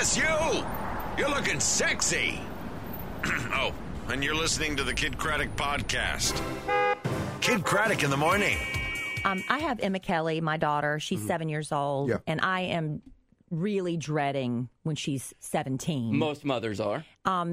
Yes, you! You're looking sexy. Oh, and you're listening to the Kid Craddock Podcast. Kid Craddock in the morning. I have Emma Kelly, my daughter. She's 7 years old, and I am really dreading when she's 17. Most mothers are.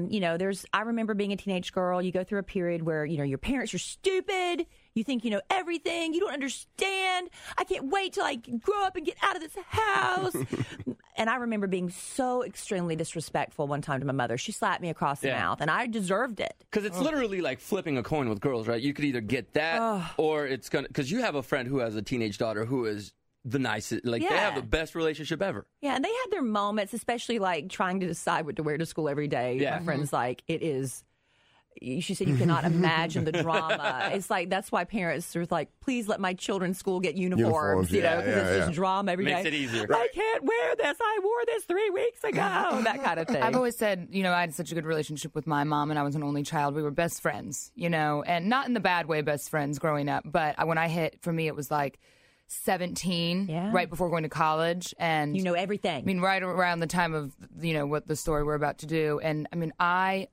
I remember being a teenage girl. You go through a period where, your parents are stupid. You think you know everything. You don't understand. I can't wait till I grow up and get out of this house. And I remember being so extremely disrespectful one time to my mother. She slapped me across the mouth, and I deserved it. Because it's literally like flipping a coin with girls, right? You could either get that or it's going to... Because you have a friend who has a teenage daughter who is the nicest. Like, they have the best relationship ever. Yeah, and they had their moments, especially like trying to decide what to wear to school every day. Yeah. My friend's like, it is... She said you cannot imagine the drama. It's like, that's why parents are like, please let my children's school get uniforms, because it's just drama every day. Makes it easier. I can't wear this. I wore this 3 weeks ago. That kind of thing. I've always said, I had such a good relationship with my mom, and I was an only child. We were best friends, and not in the bad way best friends growing up. But when I hit, for me, it was like 17, right before going to college, and you know everything. I mean, right around the time of what the story we're about to do, and I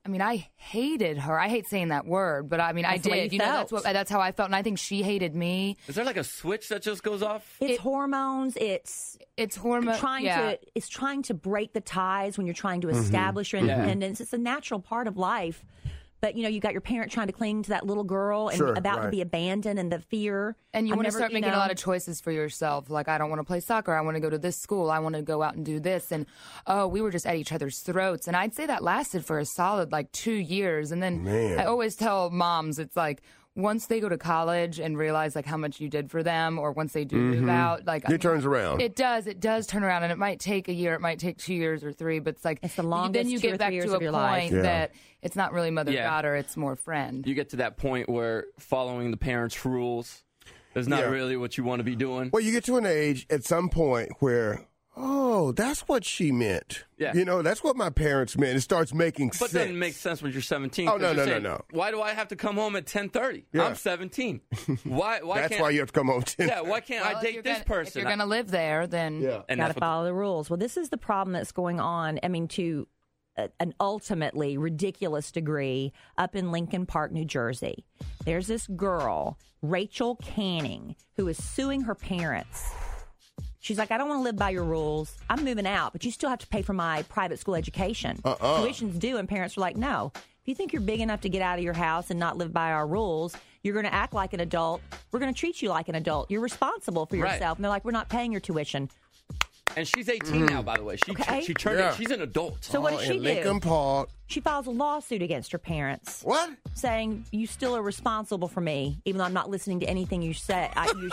hated her. I hate saying that word, but I did. That's how I felt, and I think she hated me. Is there like a switch that just goes off? It's hormones. It's hormones. It's trying to break the ties when you're trying to establish your independence. It's a natural part of life. But, you got your parent trying to cling to that little girl and to be abandoned, and the fear. And you want to start making a lot of choices for yourself. Like, I don't want to play soccer. I want to go to this school. I want to go out and do this. And, we were just at each other's throats. And I'd say that lasted for a solid, 2 years. And then I always tell moms, it's like, once they go to college and realize how much you did for them, or once they do move out, it turns around. It does turn around, and it might take a year, it might take 2 years or 3, but it's the longest. Then you get back to a point that it's not really mother-daughter, it's more friend. You get to that point where following the parents' rules is not really what you want to be doing. Well, you get to an age at some point where, that's what she meant. Yeah. That's what my parents meant. It starts making sense. But it doesn't make sense when you're 17. Oh, no. Why do I have to come home at 10:30? Yeah. I'm 17. Why That's why you have to come home at 10:30. Yeah, why can't I date this person? If you're going to live there, then... Yeah. And got to follow the rules. Well, this is the problem that's going on, to an ultimately ridiculous degree, up in Lincoln Park, New Jersey. There's this girl, Rachel Canning, who is suing her parents. She's like, I don't want to live by your rules. I'm moving out, but you still have to pay for my private school education. Tuition's due, and parents are like, no. If you think you're big enough to get out of your house and not live by our rules, you're going to act like an adult. We're going to treat you like an adult. You're responsible for yourself. Right. And they're like, we're not paying your tuition. And she's 18 now, by the way. She turned it. She's an adult. So what does she do? Lincoln Park. She files a lawsuit against her parents. What? Saying, you still are responsible for me, even though I'm not listening to anything you say.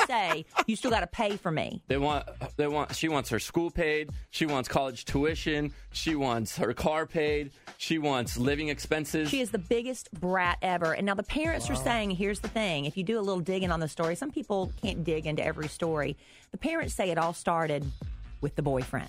You still got to pay for me. She wants her school paid. She wants college tuition. She wants her car paid. She wants living expenses. She is the biggest brat ever. And now the parents are saying, here's the thing. If you do a little digging on the story, some people can't dig into every story. The parents say it all started with the boyfriend. It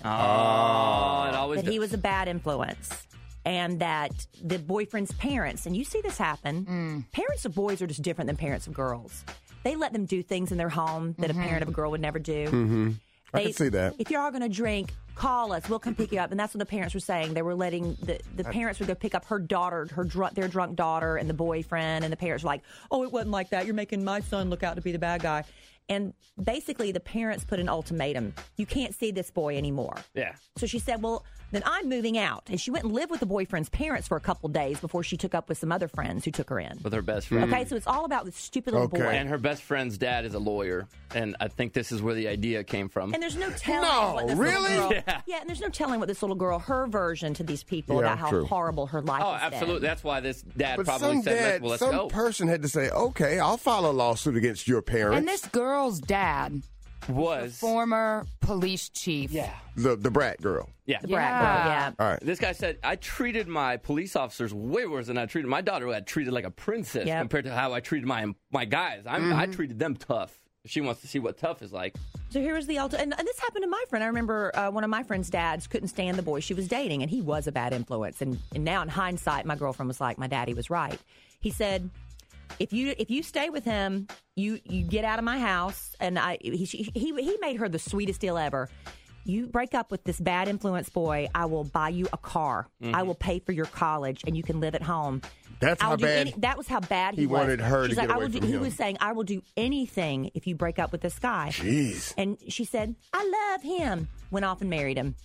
always that he was a bad influence. And that the boyfriend's parents, and you see this happen, parents of boys are just different than parents of girls. They let them do things in their home that a parent of a girl would never do. Mm-hmm. I can see that. If you're all going to drink, call us. We'll come pick you up. And that's what the parents were saying. They were letting the parents would go pick up her daughter, their drunk daughter, and the boyfriend. And the parents were like, oh, it wasn't like that. You're making my son look out to be the bad guy. And basically, the parents put an ultimatum. You can't see this boy anymore. Yeah. So she said, well, then I'm moving out. And she went and lived with the boyfriend's parents for a couple days before she took up with some other friends who took her in. With her best friend. Okay, so it's all about this stupid little boy. And her best friend's dad is a lawyer. And I think this is where the idea came from. And there's no telling what this really? little girl... Yeah, and there's no telling what this little girl, her version to these people about how horrible her life is. Absolutely. That's why this dad probably said, let's go. Some person had to say, okay, I'll file a lawsuit against your parents. And this girl's dad was the former police chief. Yeah. The brat girl. Yeah. The brat girl, yeah. All right. This guy said, I treated my police officers way worse than I treated my daughter, who I treated like a princess compared to how I treated my guys. I treated them tough. She wants to see what tough is like. So here was the and this happened to my friend. I remember one of my friend's dads couldn't stand the boy she was dating, and he was a bad influence. And now in hindsight, my girlfriend was like, my daddy was right. He said, if you stay with him, you get out of my house. And he made her the sweetest deal ever. you break up with this bad influence boy, I will buy you a car. I will pay for your college, and you can live at home. That's how bad. That was how bad he was. Wanted her to get away from him. He was saying, I will do anything if you break up with this guy. Jeez. And she said, I love him. Went off and married him.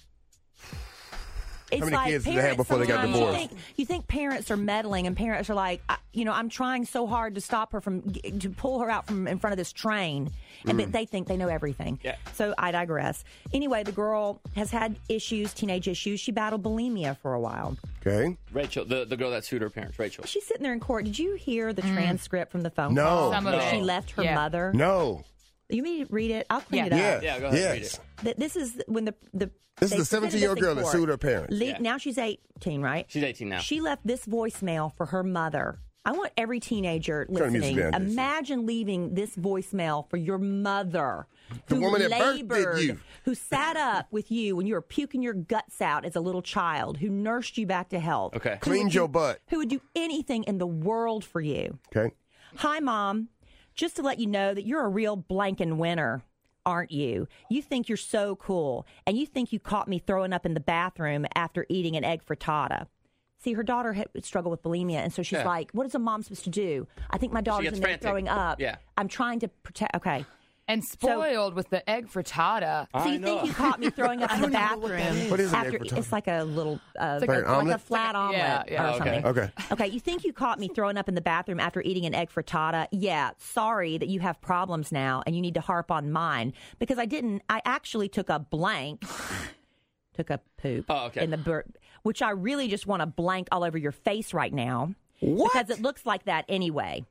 It's how many like kids did they have before they got divorced? You think parents are meddling, and parents are like, I'm trying so hard to stop her to pull her out from in front of this train, and but they think they know everything. Yeah. So I digress. Anyway, the girl has had teenage issues. She battled bulimia for a while. Okay. Rachel, the girl that sued her parents, Rachel. She's sitting there in court. Did you hear the transcript from the phone call? No. Where she left her mother? No. You mean to read it? I'll clean it up. Yeah, go ahead, read it. This is when This is the 17-year-old girl that sued her parents. Now she's 18, right? She's 18 now. She left this voicemail for her mother. I want every teenager listening. Imagine leaving this voicemail for your mother. The woman that birthed you. Who sat up with you when you were puking your guts out as a little child, who nursed you back to health. Okay. Cleaned your butt. Who would do anything in the world for you. Okay. Hi, Mom. Just to let you know that you're a real blanking winner, aren't you? You think you're so cool, and you think you caught me throwing up in the bathroom after eating an egg frittata. See, her daughter had struggled with bulimia, and so she's like, what is a mom supposed to do? I think my daughter's in there throwing up. Yeah. I'm trying to protect. Okay. And spoiled with the egg frittata. So you think you caught me throwing up in the bathroom? What is an egg frittata? It's like a little, like a flat omelet or something. Okay. You think you caught me throwing up in the bathroom after eating an egg frittata? Yeah. Sorry that you have problems now, and you need to harp on mine because I didn't. I actually took a blank. Took a poop in the which I really just want to blank all over your face right now. What? Because it looks like that anyway.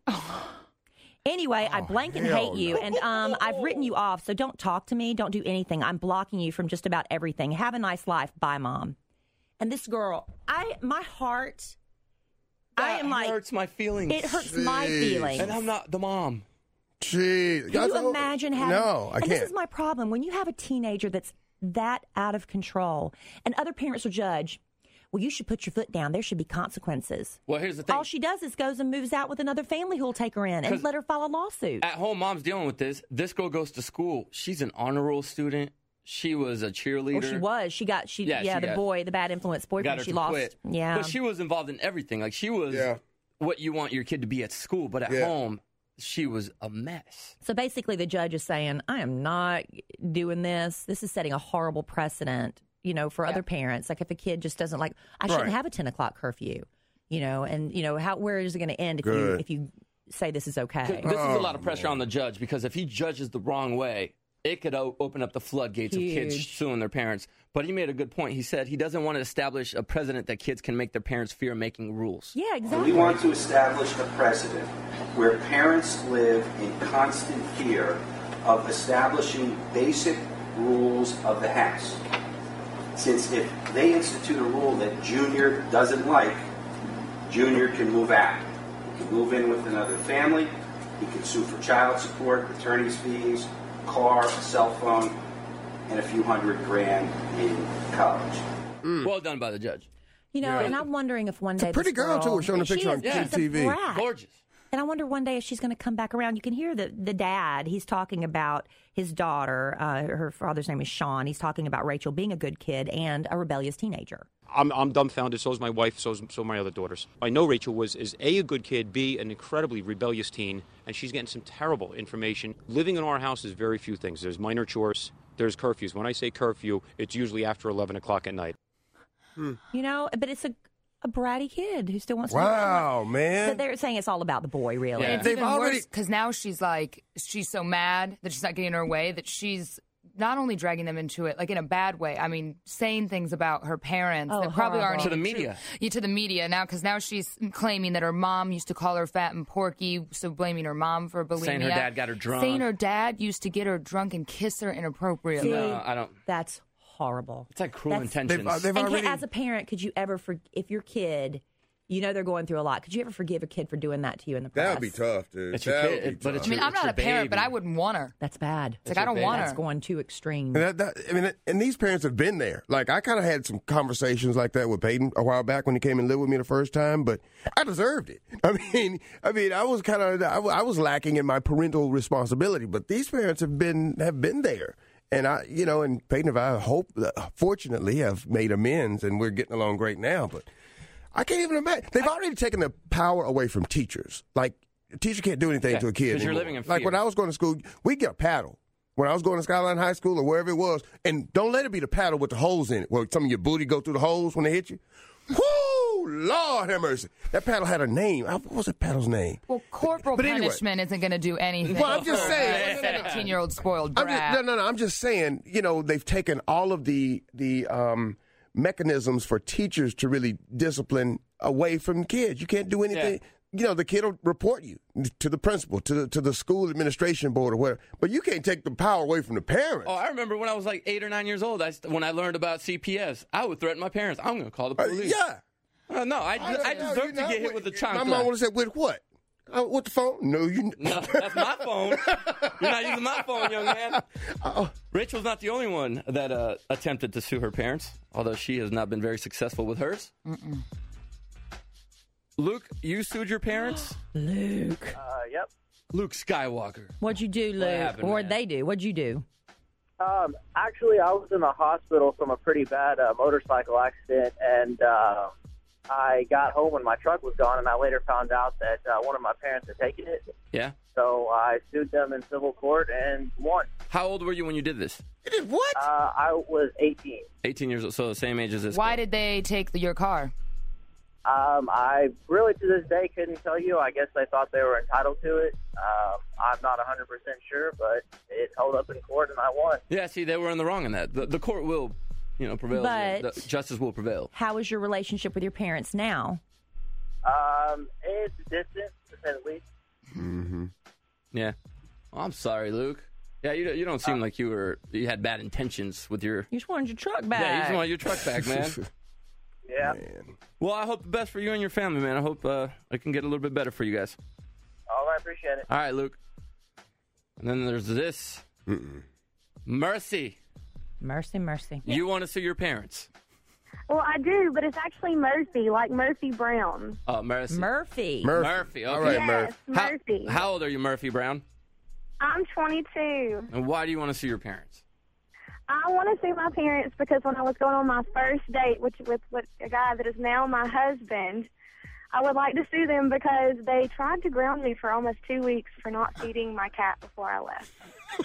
Anyway, I blank and hate you, and I've written you off, so don't talk to me. Don't do anything. I'm blocking you from just about everything. Have a nice life. Bye, Mom. And this girl, my heart, I am like... It hurts my feelings. It hurts my feelings. And I'm not the mom. Jeez. Can you imagine having... No, I can't. This is my problem. When you have a teenager that's that out of control, and other parents will judge... Well, you should put your foot down. There should be consequences. Well, here's the thing. All she does is goes and moves out with another family who will take her in and let her file a lawsuit. At home, Mom's dealing with this. This girl goes to school. She's an honor roll student. She was a cheerleader. Well, she was. The bad influence boyfriend. Got her she to lost. quit. Yeah. But she was involved in everything. Like, she was what you want your kid to be at school. But at home, she was a mess. So basically, the judge is saying, I am not doing this. This is setting a horrible precedent. For other parents, like if a kid just doesn't like, I shouldn't have a 10 o'clock curfew, and where is it going to end if you say this is okay? This is a lot of pressure on the judge because if he judges the wrong way, it could open up the floodgates of kids suing their parents. But he made a good point. He said he doesn't want to establish a precedent that kids can make their parents fear making rules. Yeah, exactly. We want to establish a precedent where parents live in constant fear of establishing basic rules of the house. Since if they institute a rule that Junior doesn't like, Junior can move out. He can move in with another family. He can sue for child support, attorney's fees, car, cell phone, and a few $100,000 in college. Well done by the judge. And I'm wondering if one day it's a pretty girl too. Showing a picture on TV. Gorgeous. And I wonder one day if she's going to come back around. You can hear the dad. He's talking about his daughter. Her father's name is Sean. He's talking about Rachel being a good kid and a rebellious teenager. I'm dumbfounded. So is my wife. So are my other daughters. I know Rachel is A, a good kid, B, an incredibly rebellious teen, and she's getting some terrible information. Living in our house is very few things. There's minor chores. There's curfews. When I say curfew, it's usually after 11 o'clock at night. But it's a bratty kid who still wants to. Wow, man! So they're saying it's all about the boy, really. Yeah. It's even worse because now she's so mad that she's not getting her way that she's not only dragging them into it, like in a bad way. I mean, saying things about her parents that probably aren't to the media. To the media now, because now she's claiming that her mom used to call her fat and porky, so blaming her mom for bulimia. Saying her dad got her drunk. Saying her dad used to get her drunk and kiss her inappropriately. No, I don't. That's horrible. It's like cruel intentions. As a parent, could you ever, if your kid, they're going through a lot, could you ever forgive a kid for doing that to you in the past? That would be tough, dude. It's your kid, but it's I'm not a parent, but I wouldn't want her. That's bad. It's like I don't want her. That's going too extreme. And these parents have been there. Like, I kind of had some conversations like that with Peyton a while back when he came and lived with me the first time, but I deserved it. I mean, I was I was lacking in my parental responsibility, but these parents have been there. And and Peyton and I fortunately have made amends, and we're getting along great now. But I can't even imagine. They've already taken the power away from teachers. Like, a teacher can't do anything to a kid because you're anymore. living in fear. Like, when I was going to school, we'd get a paddle. When I was going to Skyline High School or wherever it was, and don't let it be the paddle with the holes in it, where some of your booty go through the holes when they hit you. Whoo! Lord have mercy. That paddle had a name. What was that paddle's name? Well, corporal punishment isn't going to do anything. Well, I'm just saying. 17-year-old spoiled brat. No. I'm just saying, they've taken all of the mechanisms for teachers to really discipline away from kids. You can't do anything. Yeah. The kid will report you to the principal, to the school administration board or whatever. But you can't take the power away from the parents. Oh, I remember when I was like 8 or 9 years old, when I learned about CPS, I would threaten my parents. I'm going to call the police. No, I deserve to get hit with a chancla. My mom would have said, with what? With the phone? No, that's my phone. You're not using my phone, young man. Rachel's not the only one that attempted to sue her parents, although she has not been very successful with hers. Mm-mm. Luke, you sued your parents? Luke. Yep. Luke Skywalker. What'd you do, Luke? What'd they do? What'd you do? Actually, I was in the hospital from a pretty bad motorcycle accident, and I got home when my truck was gone, and I later found out that one of my parents had taken it. Yeah. So I sued them in civil court and won. How old were you when you did this? You did what? I was 18. 18 years old, so the same age as this. Why did they take your car? I really, to this day, couldn't tell you. I guess they thought they were entitled to it. I'm not 100% sure, but it held up in court, and I won. Yeah, see, they were in the wrong in that. The court will, prevail. But justice will prevail. How is your relationship with your parents now? It's distant, to say the least. Mm-hmm. Yeah. Well, I'm sorry, Luke. Yeah, you don't seem like you had bad intentions with your... You just wanted your truck back. Yeah, you just wanted your truck back, man. Yeah. Man. Well, I hope the best for you and your family, man. I hope it can get a little bit better for you guys. All right, appreciate it. All right, Luke. And then there's this. Mercy. Mercy. You want to sue your parents? Well, I do, but it's actually Murphy, like Murphy Brown. Oh, Mercy. Murphy. Okay. All right, Yes, Murphy. How old are you, Murphy Brown? I'm 22. And why do you want to sue your parents? I want to sue my parents because when I was going on my first date, with a guy that is now my husband, I would like to sue them because they tried to ground me for almost 2 weeks for not feeding my cat before I left.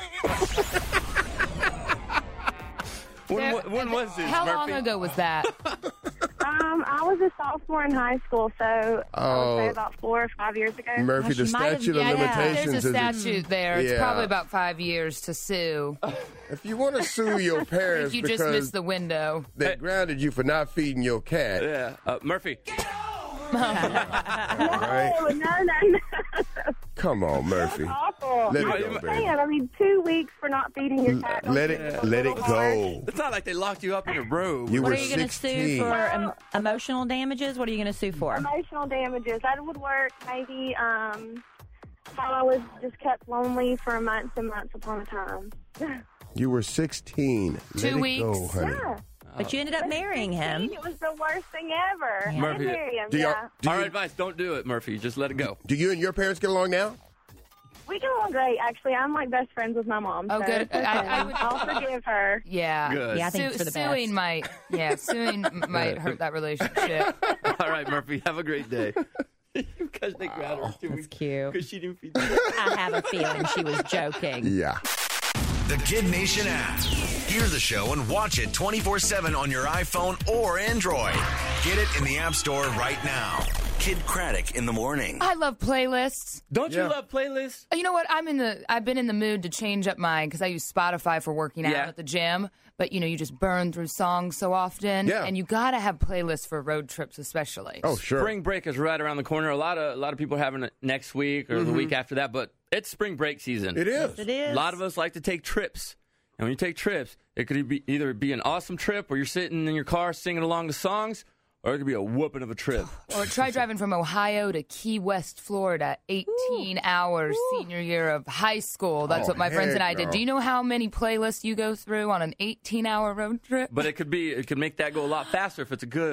When was this, How Murphy? long ago was that? I was a sophomore in high school, so I would say about 4 or 5 years ago. Murphy, the statute of limitations There's a statute there. It's probably about 5 years to sue. If you want to sue your parents you just missed the window. They grounded you for not feeding your cat. Yeah. Murphy. Right? No. Come on, Murphy. That's awful. Let it I'm go, just baby. saying, I mean, 2 weeks for not feeding your cat. Let it go. It's not like they locked you up in a robe. You What were are you going to 16. sue for? Emotional damages? What are you going to sue for? Emotional damages. That would work maybe how I was just kept lonely for months and months upon a time. You were 16. 2 weeks. Let it go, honey. Yeah. But you ended up marrying him. It was the worst thing ever. I Murphy, didn't marry him, Do Our you, advice, don't do it, Murphy. Just let it go. do you and your parents get along now? We get along great, actually. I'm like best friends with my mom. Oh, so good. it's okay. I'll forgive her. Yeah. Good. Yeah, I think it's for the best. Suing might hurt that relationship. All right, Murphy. Have a great day. Because they grounded her 2 weeks. That's cute. Because she didn't feed them. I have a feeling she was joking. Yeah. The Kid Nation app. Hear the show and watch it 24/7 on your iPhone or Android. Get it in the App Store right now. Kid Craddock in the morning. I love playlists. Don't you love playlists? You know what? I've been in the mood to change up mine because I use Spotify for working out at the gym. But you just burn through songs so often, and you gotta have playlists for road trips, especially. Oh, sure. Spring break is right around the corner. A lot of people are having it next week or the week after that, but it's spring break season. It is. Yes, it is. A lot of us like to take trips. And when you take trips, it could either be an awesome trip where you're sitting in your car singing along the songs, or it could be a whooping of a trip. Or try driving from Ohio to Key West, Florida, 18 hours senior year of high school. That's what my friends and I did. Do you know how many playlists you go through on an 18-hour road trip? But it could make that go a lot faster if it's a good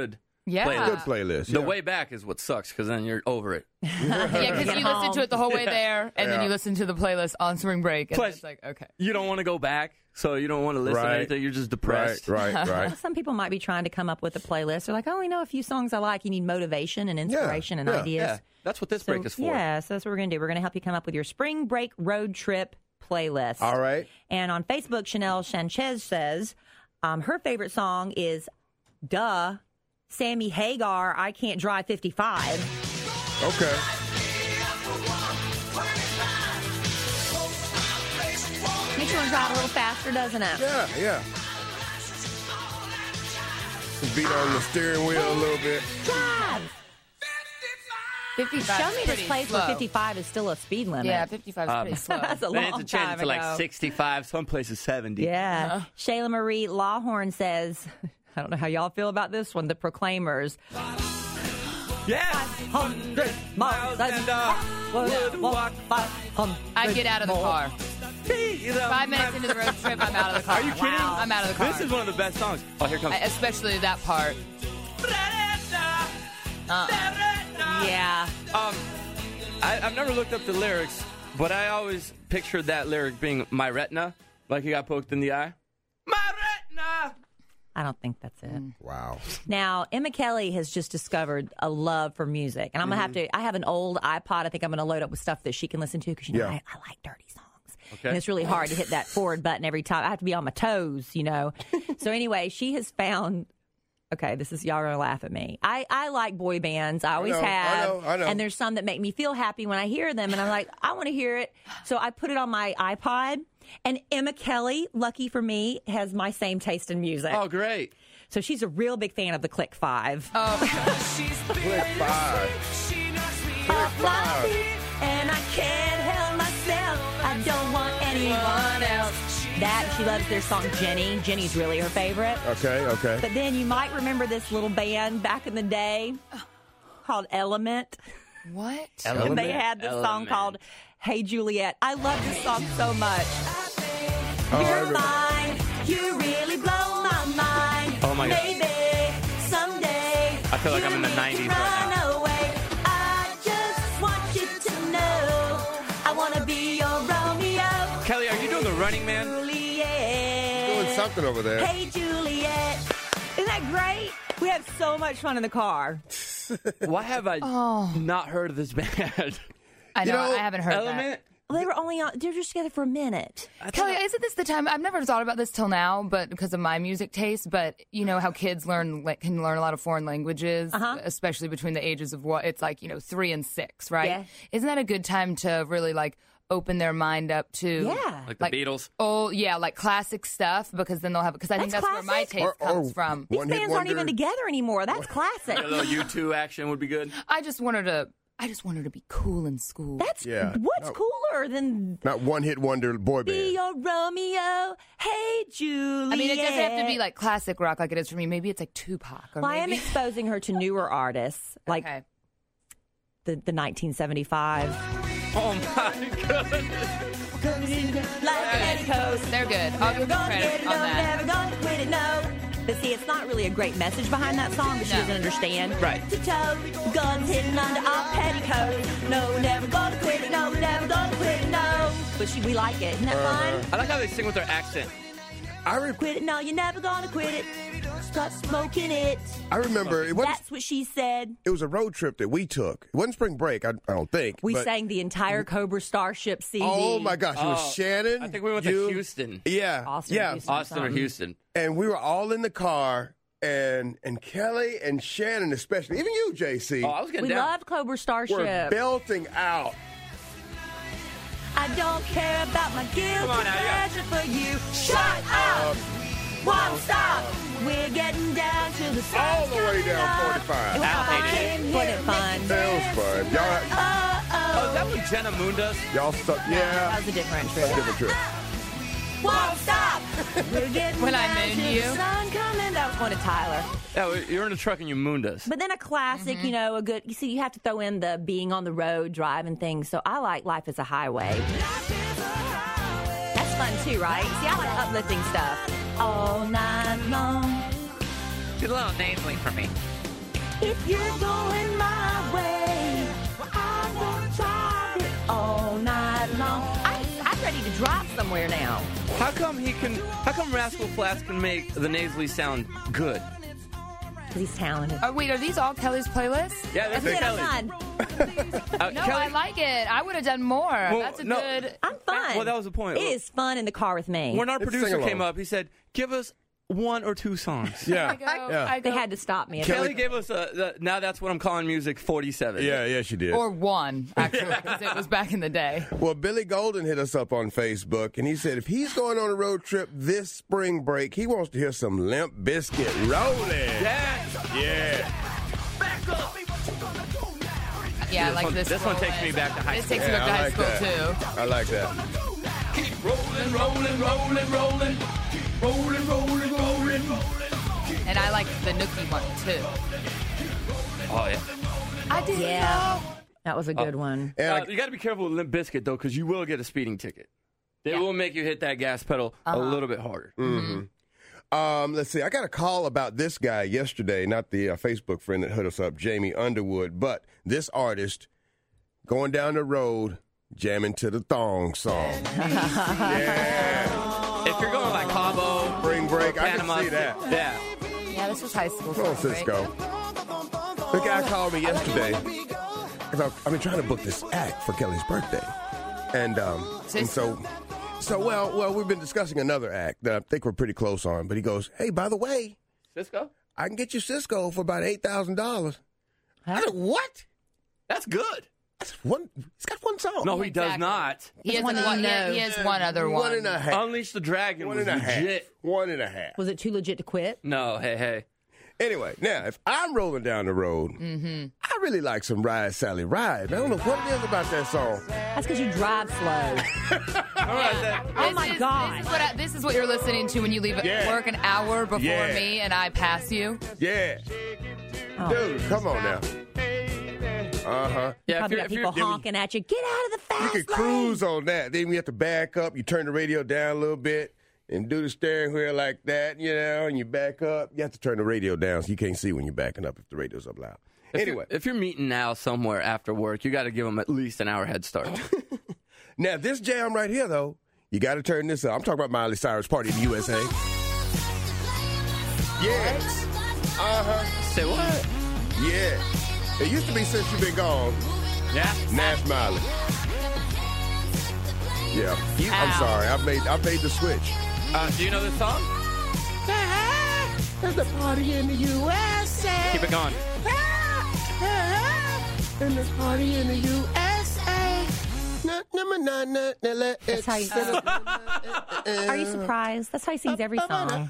Yeah. playlist. Good playlist. The yeah. way back is what sucks because then you're over it. Yeah, because you listen to it the whole way there, and then Yeah. you listen to the playlist on spring break, and Plus, it's like, okay. You don't want to go back, so you don't want to listen to Right. anything. You're just depressed. Right. Some people might be trying to come up with a playlist. They're like, I only know a few songs I like. You need motivation and inspiration and ideas. Yeah, that's what this break is for. Yeah, so that's what we're going to do. We're going to help you come up with your spring break road trip playlist. All right. And on Facebook, Chanel Sanchez says her favorite song is Sammy Hagar, I Can't Drive 55. Okay. Makes you want to drive a little faster, doesn't it? Yeah. Beat on the steering wheel a little bit. Drive! 55 Show is me this pretty place slow. where 55 is still a speed limit. Yeah, 55 is pretty slow. That's a They need long to change time it to ago. like 65, some places 70. Yeah. Shayla Marie Lawhorn says, I don't know how y'all feel about this one, The Proclaimers. Yeah. 100 miles and would walk 500 I get out of the car. 5 minutes into the road trip, I'm out of the car. Are you kidding? Wow. I'm out of the car. This is one of the best songs. Oh, here comes. Especially that part. Yeah. I've never looked up the lyrics, but I always pictured that lyric being my retina, like he got poked in the eye. My retina. I don't think that's it. Wow. Now, Emma Kelly has just discovered a love for music. And I'm going to have to, I have an old iPod. I think I'm going to load up with stuff that she can listen to because, you know, Yeah. I like dirty songs. Okay. And it's really hard to hit that forward button every time. I have to be on my toes, you know. So anyway, she has found, okay, this is, y'all are going to laugh at me. I like boy bands. I always have. I know. And there's some that make me feel happy when I hear them. And I'm like, I want to hear it. So I put it on my iPod. And Emma Kelly, lucky for me, has my same taste in music. Oh, great. So she's a real big fan of the Click 5. Click 5. Click 5. And I can't help myself. I don't want anyone else. That, she loves their song Jenny. Jenny's really her favorite. Okay. But then you might remember this little band back in the day called Element. What? And they had this song called Hey Juliet. I love this song so much. You're mine. You really blow my mind. Oh, my God. Maybe someday. I feel like I'm in the 90s right now. Away. I just want you to know I want to be your Romeo. Kelly, are you doing the Running Man? Juliet. Doing something over there. Hey, Juliet. Isn't that great? We have so much fun in the car. Why have I not heard of this band? I know, I haven't heard Element? that. Well, they're just together for a minute. Kelly, isn't this the time? I've never thought about this till now, but because of my music taste. But you know how kids can learn a lot of foreign languages, especially between the ages of it's like 3 and 6, right? Yeah. Isn't that a good time to really open their mind up to Like the Beatles? Oh yeah, like classic stuff because then they'll have I think that's where my taste comes from. These bands aren't even together anymore. That's classic. A little U2 action would be good. I just want her to be cool in school. That's what's cooler than Not one-hit wonder boy be band. your Romeo, hey Juliet. I mean, it doesn't have to be like classic rock like it is for me. Maybe it's like Tupac. Or Well, I am maybe... exposing her to newer artists like the 1975. Oh my goodness. They're good. I'll give them credit on that. Never gonna quit it, no. But see, it's not really a great message behind that song, but she doesn't understand. Right. To toe, guns hidden under our petticoat. No, never gonna quit it, no, never gonna quit it, no. But we like it. Isn't that fun? I like how they sing with their accent. Quit it, no, you're never gonna quit it. Start smoking it. I remember That's what she said. it was a road trip that we took. It wasn't spring break, I don't think. We but- sang the entire Cobra Starship CD. Oh my gosh, it was Shannon. I think we went you, to Houston. Yeah, Austin, yeah. Houston. Austin or Houston. And we were all in the car, and Kelly and Shannon especially, even you, JC, Oh, I was getting We down. loved Cobra were Starship. belting out. I don't care about my guilty Come on now, yeah. pleasure for you. Shut up! Won't stop! We're getting down to the sun. All the way down 45. Wasn't it fun? That was fun. Oh, is that what Jenna Moon does? Y'all stuck. That Yeah, was a different trip. different trip. Won't stop! We're getting When I down mooned to you. the sun coming. That was one of Tyler. Yeah, you're in a truck and you mooned us. But then a classic, you know, a good. You see, you have to throw in the being on the road, driving things. So I like Life is a Highway. That's fun too, right? See, I like uplifting stuff all night long. It's a little nasally for me. If you're going my way, I'm gonna drive it all night long. I'm ready to drive somewhere now. How come Rascal Flatts can make the nasally sound good? Because he's talented. Oh, wait, are these all Kelly's playlists? Yeah, that's Kelly. No, Kelly, I like it. I would have done more. That's a good... I'm fun. Well, that was the point. It is fun in the car with me. When our producer came up, he said, give us 1 or 2 songs. Yeah. They had to stop me. Kelly gave us now that's what I'm calling music 47. Yeah, she did. Or 1, actually, because it was back in the day. Well, Billy Golden hit us up on Facebook, and he said if he's going on a road trip this spring break, he wants to hear some Limp Bizkit rolling. Yeah. Yeah, I like this. This one takes me back to high school. This takes me back to high school, too. I like that. Keep rolling, rolling, rolling, rolling. Keep rolling, rolling, rolling, rolling. And I like the Nookie one, too. Oh, yeah. I didn't know. That was a good one. You got to be careful with Limp Bizkit, though, because you will get a speeding ticket. They will make you hit that gas pedal a little bit harder. Mm-hmm. Let's see. I got a call about this guy yesterday, not the Facebook friend that hit us up, Jamie Underwood, but this artist going down the road, jamming to the thong song. Yeah. If you're going like Cabo, spring break, I Panama, can see that. Yeah. Yeah, this was high school. Come on, Cisco. The guy called me yesterday. I've been trying to book this act for Kelly's birthday. And so we've been discussing another act that I think we're pretty close on. But he goes, hey, by the way, Cisco? I can get you Cisco for about $8,000. I said, what? That's good. That's one. He's got one song. No, he does not. He has one other one. 1.5. Unleash the Dragon was 1.5. legit. 1.5. Was it too legit to quit? No, hey. Anyway, now, if I'm rolling down the road, I really like some Ride, Sally, Ride. I don't know what it is about that song. That's because you drive slow. Oh, my God. This is what you're listening to when you leave work an hour before me and I pass you. Yeah. Oh. Dude, come on now. Uh-huh. Yeah, probably got people honking at you. Get out of the fast lane. You can cruise on that. Then you have to back up. You turn the radio down a little bit and do the steering wheel like that, and you back up. You have to turn the radio down so you can't see when you're backing up if the radio's up loud. Anyway. If you're meeting now somewhere after work, you got to give them at least an hour head start. Now, this jam right here, though, you got to turn this up. I'm talking about Miley Cyrus, Party in the USA. Yes. Uh-huh. Say what? Yeah. It used to be Since You've Been Gone. Yeah. Nash Miley. Yeah. I'm sorry. I made the switch. Do you know this song? There's a party in the USA. Keep it going. And there's a party in the USA. That's how you Are you surprised? That's how he sings every song.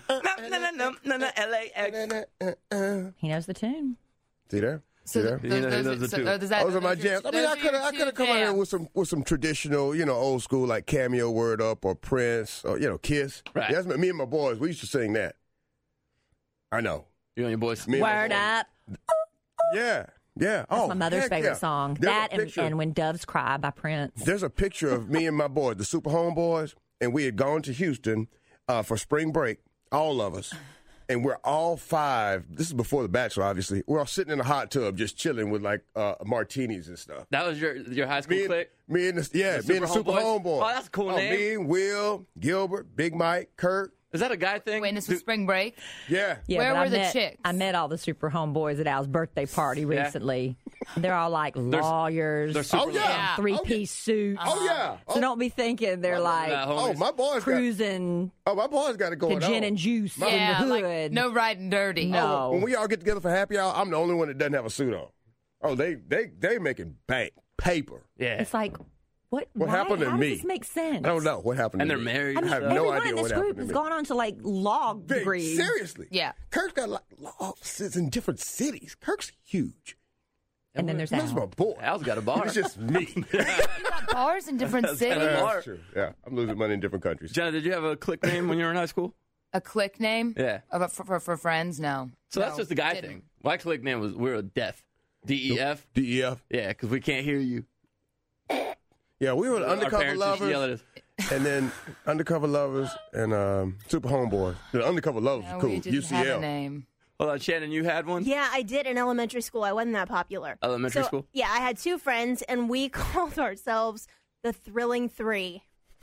He knows the tune. See there? Those are my jams. I mean, I could have come out here with some traditional, old school like Cameo, Word Up, or Prince, or Kiss. Right. That's me and my boys. We used to sing that. I know. You and your boys. Word Up. Yeah. Yeah. That's my mother's favorite song. There's that and When Doves Cry by Prince. There's a picture of me and my boys, the Super Homeboys, and we had gone to Houston for spring break, all of us. And we're all 5. This is before The Bachelor, obviously. We're all sitting in a hot tub just chilling with like martinis and stuff. That was your high school clique? Me and the Super Homeboys. Oh, that's a cool name. Me, Will, Gilbert, Big Mike, Kurt. Is that a guy thing? Wait, this was spring break? Yeah. Where were the chicks? I met all the Super Homeboys at Al's birthday party recently. They're all like lawyers. They're super three-piece suits. Oh, yeah. So don't be thinking they're my boys cruising. My boys got it going on. To gin and juice in the hood. Like, no riding dirty. No. When we all get together for happy hour, I'm the only one that doesn't have a suit on. Oh, they making bank paper. Yeah. It's like, what happened to me? How does this make sense? I don't know what happened to me. And they're married. I mean, I have no everyone idea in what this happened group to has me. gone on to like law degrees. Seriously. Yeah. Kirk's got law offices in different cities. Kirk's huge. And then there's That's Al. my boy. Al's got a bar. It's just me. You got bars in different cities. That's true. Yeah, I'm losing money in different countries. Jenna, did you have a clique name when you were in high school? A clique name? Yeah. For friends? No. So that's just a guy thing. My clique name was we were deaf. DEF. DEF. Yeah, because we can't hear you. Yeah, we were the Undercover Our parents used to yell at Lovers, us. and then Undercover Lovers and Super Homeboys. The Undercover Lovers No, were cool. we didn't have a UCL. name. Hold on, Shannon, you had one? Yeah, I did in elementary school. I wasn't that popular. Elementary school? Yeah, I had 2 friends, and we called ourselves the Thrilling Three.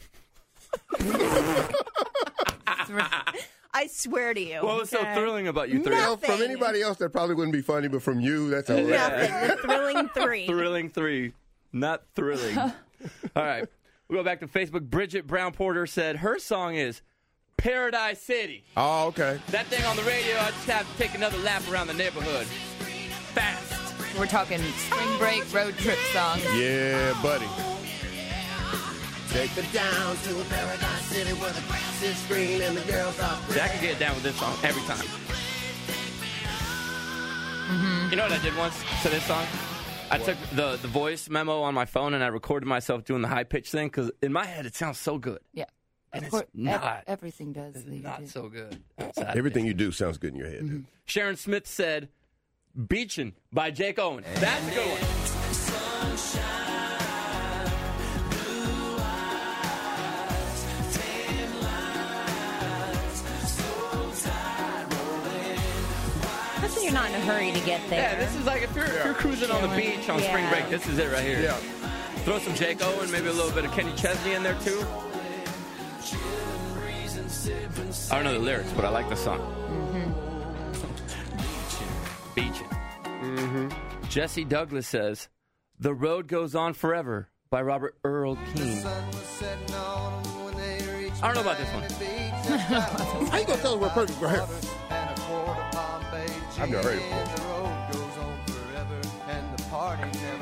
I swear to you. What was so thrilling about you three? Well, from anybody else, that probably wouldn't be funny, but from you, that's hilarious. Nothing. The Thrilling Three. Thrilling Three. Not thrilling. All right. We'll go back to Facebook. Bridget Brown Porter said her song is Paradise City. Oh, okay. That thing on the radio, I just have to take another lap around the neighborhood. Fast. We're talking spring break road trip songs. Yeah, buddy. Take me down to Paradise City where the grass is green and the girls are pretty. I can get down with this song every time. You know what I did once to this song? I took the voice memo on my phone and I recorded myself doing the high pitch thing because in my head it sounds so good. Yeah. And Of it's course, not. everything does. It's not so good. Everything you do sounds good in your head, dude. Sharon Smith said, Beachin' by Jake Owen. That's a good one. That's when you're not in a hurry to get there. Yeah, this is like if you're cruising on the beach on spring break, this is it right here. Yeah. Throw some Jake Owen, maybe a little bit of Kenny Chesney in there too. I don't know the lyrics, but I like the song. Beachin'. Jesse Douglas says, The Road Goes On Forever by Robert Earl Keen. I don't know about this one. How you gonna tell us we're perfect right here? I've never heard it before.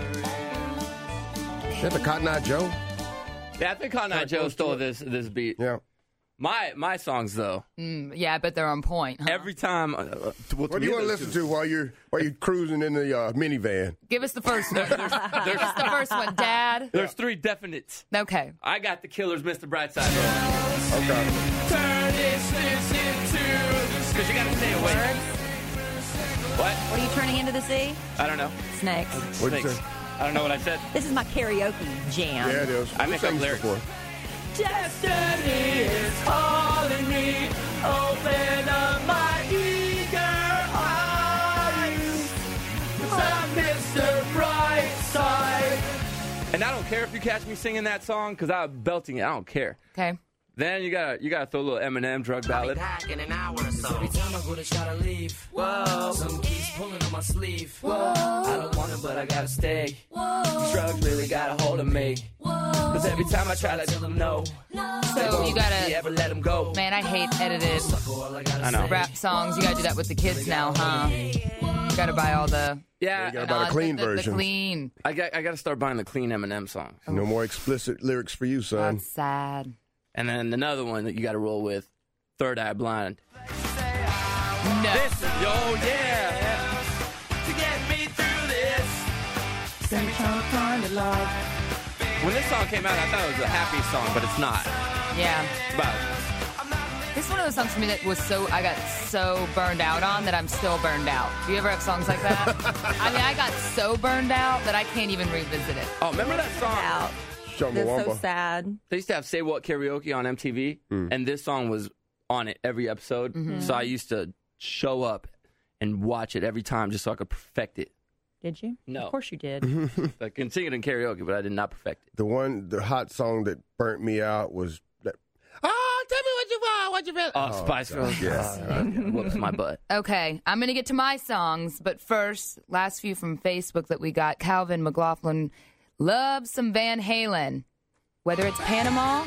Is that the Cotton Eye Joe? Yeah, I think Cotton Eye Joe stole this beat. Yeah. My songs though. Yeah, I bet they're on point. Huh? Every time. What do you want to listen to while you're cruising in the minivan? Give us the first one. Give us the first one, Dad. There's 3 definites. Okay. I got the Killers, Mr. Brightside. Okay. Turn this into. Because you got to stay awake. What? What are you turning into the sea? I don't know. Snakes. What'd you say? I don't know what I said. This is my karaoke jam. Yeah, it is. I make up lyrics. Before. Destiny is calling me. Open up my eager eyes. 'Cause I'm Mr. Brightside. And I don't care if you catch me singing that song because I'm belting it. I don't care. Okay. Then you gotta throw a little Eminem drug ballad. In an hour or so. Every time I go to try to leave, whoa, some keys pulling on my sleeve. Whoa, I don't want it, but I gotta stay. Whoa, drugs really got a hold of me. Cause every time I try to tell them no, So you gotta ever let them go. Man, I hate edited I know. rap songs. You gotta do that with the kids now, huh? You gotta buy all the Yeah, You gotta buy the clean the version. clean. I gotta start buying the clean Eminem songs. No more explicit lyrics for you, son. That's sad. And then another one that you gotta roll with, Third Eye Blind. No. This is, oh yeah, to get me through this. When this song came out, I thought it was a happy song, but it's not. Yeah. But This is one of those songs for me that I got so burned out on that I'm still burned out. Do you ever have songs like that? I mean, I got so burned out that I can't even revisit it. oh, remember that song? Out. That's so sad. They used to have Say What Karaoke on MTV, and this song was on it every episode. So I used to show up and watch it every time just so I could perfect it. Did you? No. Of course you did. I can sing it in karaoke, but I did not perfect it. The hot song that burnt me out was that. Oh, tell me what you want, what you feel. Oh, Spice Girls. Yes. Whoops my butt. Okay, I'm going to get to my songs, but first, last few from Facebook that we got. Calvin McLaughlin loves some Van Halen. Whether it's Panama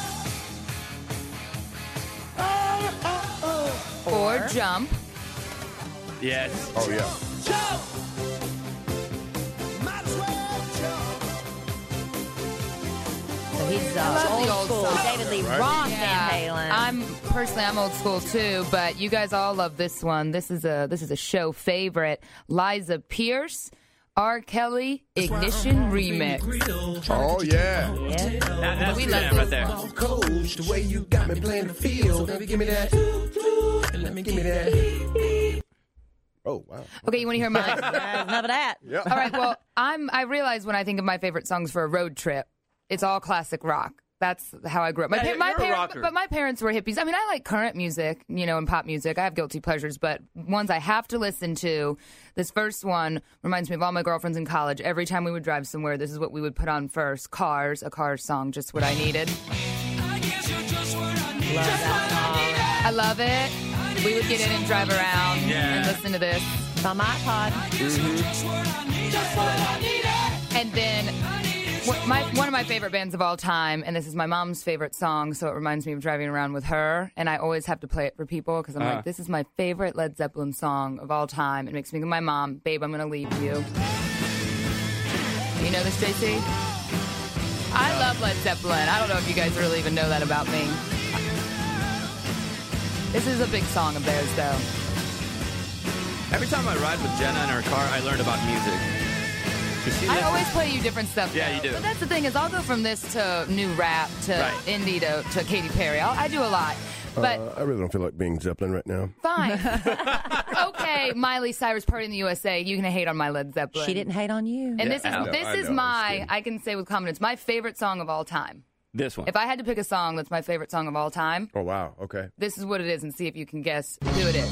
or Jump. Yes. Oh, yeah. So he's love the old old school, song. David Lee Roth Van Halen. I'm old school too, but you guys all love this one. This is a show favorite. Liza Pierce, R. Kelly, Ignition Remix. Oh, yeah. That's We the love jam right this. there. Coach, the way you got me playing the field. Let me give me that. Let me give me that. Oh, wow. Okay, you want to hear mine? Enough of that. Yeah. All right, well, I realize when I think of my favorite songs for a road trip, it's all classic rock. That's how I grew up. You're a rocker. But my parents were hippies. I mean, I like current music, and pop music. I have guilty pleasures, but ones I have to listen to. This first one reminds me of all my girlfriends in college. Every time we would drive somewhere, this is what we would put on first. Cars, a Cars song, just what I needed. Love that I love it. We would get in and drive around and listen to this. song. On my iPod. And then one of my favorite bands of all time, and this is my mom's favorite song, so it reminds me of driving around with her, and I always have to play it for people because I'm like, this is my favorite Led Zeppelin song of all time. It makes me think of my mom. Babe, I'm going to leave you. You know this, JC? I love Led Zeppelin. I don't know if you guys really even know that about me. This is a big song of theirs, though. Every time I ride with Jenna in her car, I learn about music. I always play you different stuff. Yeah, you do. But that's the thing is I'll go from this to new rap to indie to Katy Perry. I do a lot. But I really don't feel like being Zeppelin right now. Fine. Okay, Miley Cyrus, Party in the USA. You can hate on my Led Zeppelin. She didn't hate on you. And this is I can say with confidence, my favorite song of all time. This one. If I had to pick a song that's my favorite song of all time. Oh, wow. Okay. This is what it is, and see if you can guess who it is.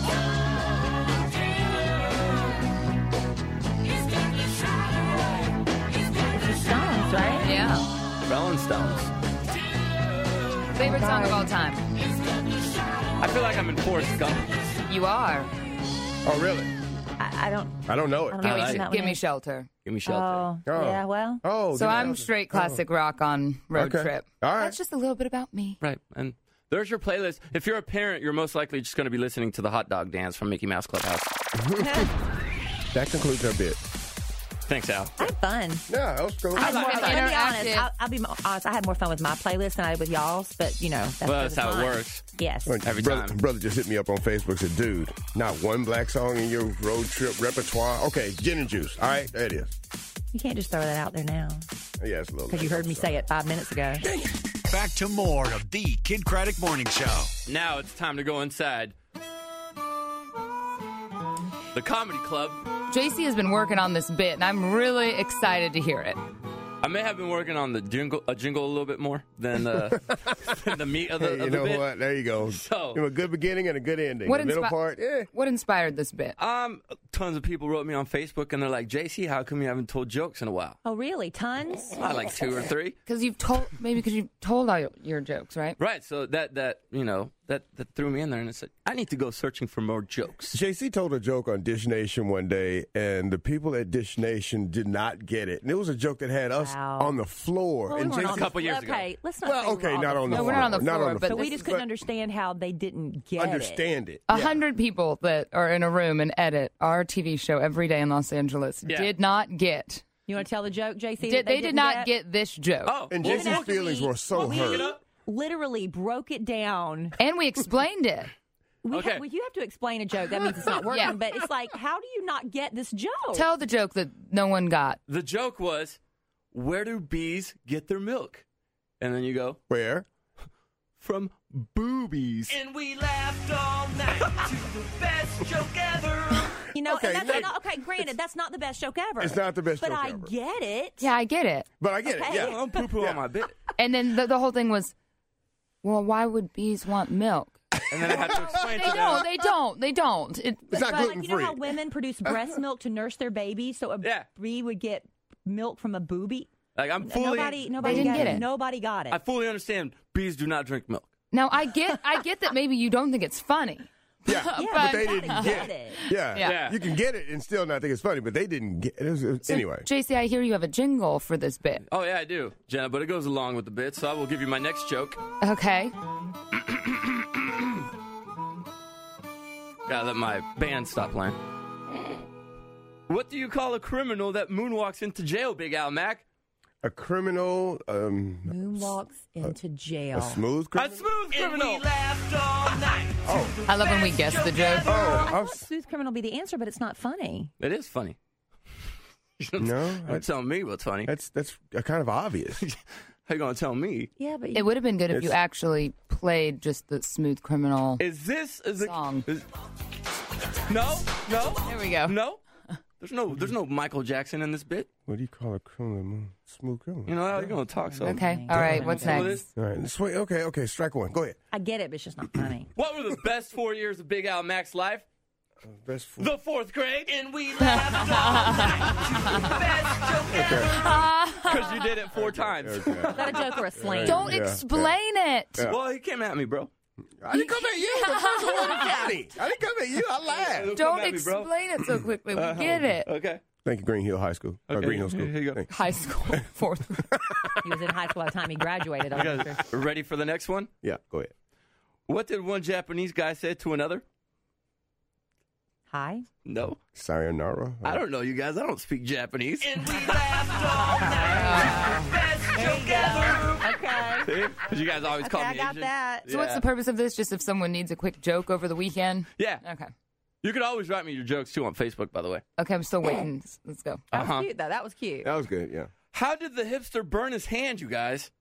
Stones, right? Yeah. Rolling Stones. Favorite song of all time. I feel like I'm in Forrest Gump. You are. Oh, really? I don't know it. Give me shelter. Give me shelter. Oh, yeah, well. Oh, so I'm straight classic rock on road Okay. trip. All right. That's just a little bit about me. Right. And there's your playlist. If you're a parent, you're most likely just going to be listening to the hot dog dance from Mickey Mouse Clubhouse. That concludes our bit. Thanks, Al. I had fun. Yeah, that was cool. I'll be interactive. honest. I'll be honest. I had more fun with my playlist than I did with y'all's, but That's how it works. Yes. Every time. Brother just hit me up on Facebook and said, dude, not one black song in your road trip repertoire. Okay, Gin and Juice. All right, there it is. You can't just throw that out there now. Yeah, it's a little Because you heard me say it 5 minutes ago. Back to more of the Kid Craddock Morning Show. Now it's time to go inside the comedy club. JC has been working on this bit, and I'm really excited to hear it. I may have been working on the jingle a little bit more than the meat of the, Hey, of the bit. what? There you go. So, a good beginning and a good ending. The middle part, What inspired this bit? Tons of people wrote me on Facebook, and they're like, JC, how come you haven't told jokes in a while? Oh, really? Tons? I like 2 or 3. Because you've told all your jokes, right? Right. So that threw me in there, and I said, I need to go searching for more jokes. JC told a joke on Dish Nation one day, and the people at Dish Nation did not get it. And it was a joke that had us on the floor. Well, and we weren't JC, on a couple years ago. Okay, let's not. well, okay, not on the No, floor. we're not on the Not floor, on the but So floor. we just couldn't understand how they didn't get understand it. 100 people that are in a room and edit our TV show every day in Los Angeles did not get. You want to tell the joke, JC? They did not get this joke. Oh, And well, JC's feelings were so hurt. Literally broke it down. And we explained it. You have to explain a joke. That means it's not working. Yeah. But it's like, how do you not get this joke? Tell the joke that no one got. The joke was, where do bees get their milk? And then you go, Where? from boobies. And we laughed all night to the best joke ever. Okay, and that's not, granted, that's not the best joke ever. It's not the best but joke I ever. get it. Yeah, I get it. But I get it, yeah. I'm poo-poo on my bit. And then the whole thing was, well, why would bees want milk? And then I had to explain to them. They don't. It's not gluten-free. You know how women produce breast milk to nurse their babies, so a bee would get milk from a boobie? Like, Nobody didn't get it. Nobody got it. I fully understand bees do not drink milk. Now, I get that maybe you don't think it's funny. Yeah, but they didn't get it. Yeah. You can get it and still not think it's funny, but they didn't get it. Anyway. JC, I hear you have a jingle for this bit. Oh, yeah, I do, Jenna, but it goes along with the bit, so I will give you my next joke. Okay. Gotta let my band stop playing. What do you call a criminal that moonwalks into jail, Big Al Mac? A criminal. Moonwalks into jail. A smooth criminal? A smooth criminal! And we laughed all night. Oh. I love when we guess the joke. Oh, I thought smooth criminal be the answer, but it's not funny. It is funny. No, Don't tell me what's funny. That's kind of obvious. How you gonna tell me? Yeah, but It would have been good if you actually played just the Smooth Criminal Is song. No? There we go. No? There's no Michael Jackson in this bit. What do you call a criminal? Smooth criminal. You know how you're going to talk so. Okay. All right. What's next? All right. Sweet. Okay. Strike one. Go ahead. I get it, but it's just not funny. What were the best 4 years of Big Al Mac's life? Best food. The 4th grade, and we laughed all night. Because you did it 4 times. Is that a joke or a slang? Don't explain it. Yeah. Well, he came at me, bro. I didn't come at you. The first one wasn't funny. I didn't come at you. I laughed. Don't explain it so quickly. We get it. Okay. Thank you, Green Hill High School. Okay. Green Hill School. Here you go. Thanks. High school, 4th. He was in high school by the time he graduated. You guys ready for the next one? Yeah, go ahead. What did one Japanese guy say to another? Hi. No. Sayonara. I don't know, you guys. I don't speak Japanese. And we laughed all night. Best joke ever. Okay. See? 'Cause you guys always call me I got Asian. that. So what's the purpose of this? Just if someone needs a quick joke over the weekend? Yeah. Okay. You could always write me your jokes, too, on Facebook, by the way. Okay, I'm still waiting. Let's go. That was cute, though. That was cute. That was good, yeah. How did the hipster burn his hand, you guys?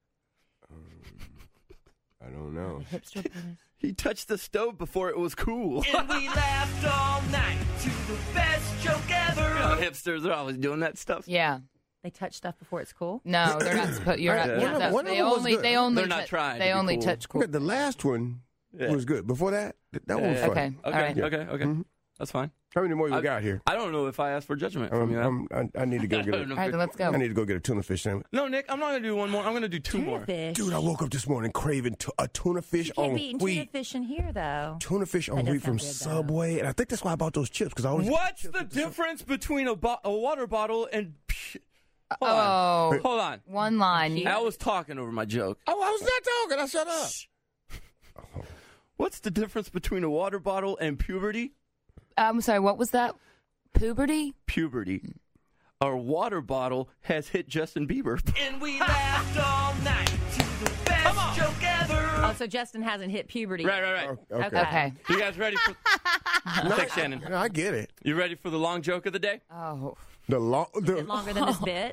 I don't know. Hipster penis. He touched the stove before it was cool. And we laughed all night to the best joke ever. You know, hipsters are always doing that stuff. Yeah. They touch stuff before it's cool? No, they're not supposed. You're not. Yeah. One of They them was only. good. They only. They're not trying They to be only cool. touch cool. Okay, the last one was good. Before that, that one was funny. Okay. All Okay, right. okay. That's fine. How many more you got here? I don't know if I asked for judgment from you. I need to go get I don't know a. if All right, then let's go. I need to go get a tuna fish sandwich. No, Nick, I'm not going to do one more. I'm going to do 2 more. Fish. Dude, I woke up this morning craving a tuna fish You can't on be eating tuna wheat. fish in here, though. Tuna fish on That does wheat from sound good, though. Subway, and I think that's why I bought those chips because I always. What's the difference between a water bottle and... Hold Oh, on. Hold on. one line. I was talking over my joke. Oh, I was not talking. I shut up. What's the difference between a water bottle and puberty? I'm sorry. What was that? Puberty? Puberty. Our water bottle has hit Justin Bieber. And we laughed all night to the best joke ever. Oh, so Justin hasn't hit puberty. Right. Okay. Okay. You guys ready for... Thanks, Shannon. I get it. You ready for the long joke of the day? Oh. The long. Is it longer than this bit?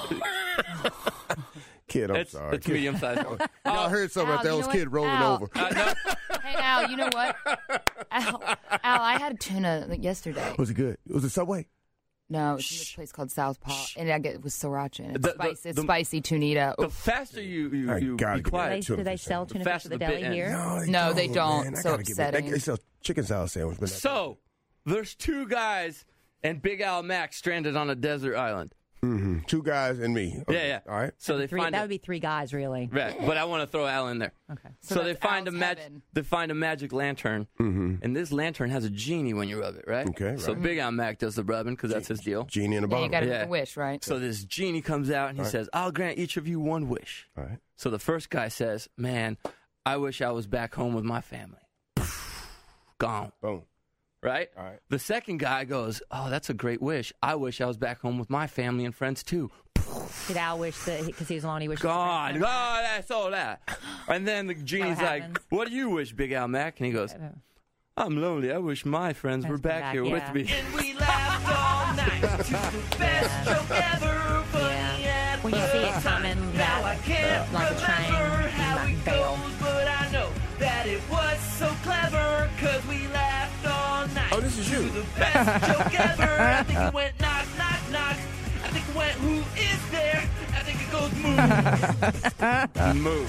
Kid, I'm It's sorry. it's medium-sized. I heard something Al, about that you was know kid what? rolling Al. over. No, Hey, Al, you know what? Al, I had tuna yesterday. Was it good? Was it Subway? No, it's in this place called Southpaw, and I get it with sriracha in it. The- It's spicy, it's the- spicy tunita. the faster you gotta be get quiet. Do they sell tuna fish faster at the the bit deli ends. here? No, they don't. Man. I So gotta get back. upsetting. They sell chicken salad sandwich. But So, there's 2 guys and Big Al Mac stranded on a desert island. 2 guys and me. Okay. Yeah. All right. So they find That would be 3 guys, really. right, but I want to throw Al in there. Okay. So they that's find Al's heaven. they find a magic lantern, and this lantern has a genie when you rub it, right? Okay, So right. Big Al Mac does the rubbing because that's his deal. Genie in a Yeah, bottle. you got to Yeah. make a wish, right? So this genie comes out and he says, "I'll grant each of you 1 wish." All right. So the first guy says, "Man, I wish I was back home with my family." Gone. Boom. Right? All right. The second guy goes, "Oh, that's a great wish. I wish I was back home with my family and friends too." Did Al wish that, because he was alone, he wished... Gone. Oh, that's all that. And then the genie's like, happens. "What do you wish, Big Al Mac?" And he goes, "I'm lonely. I wish my friends were back here with me." And we laughed all night to the best joke ever. Yeah. When you see it coming, Now I can't like a train, remember you how might it fail. goes, but I know that it was so clever, 'cause we laughed all night. Oh, this is you. To the best joke ever. I think it went knock, knock, knock. I think it went, who is there? I think it goes move. Move.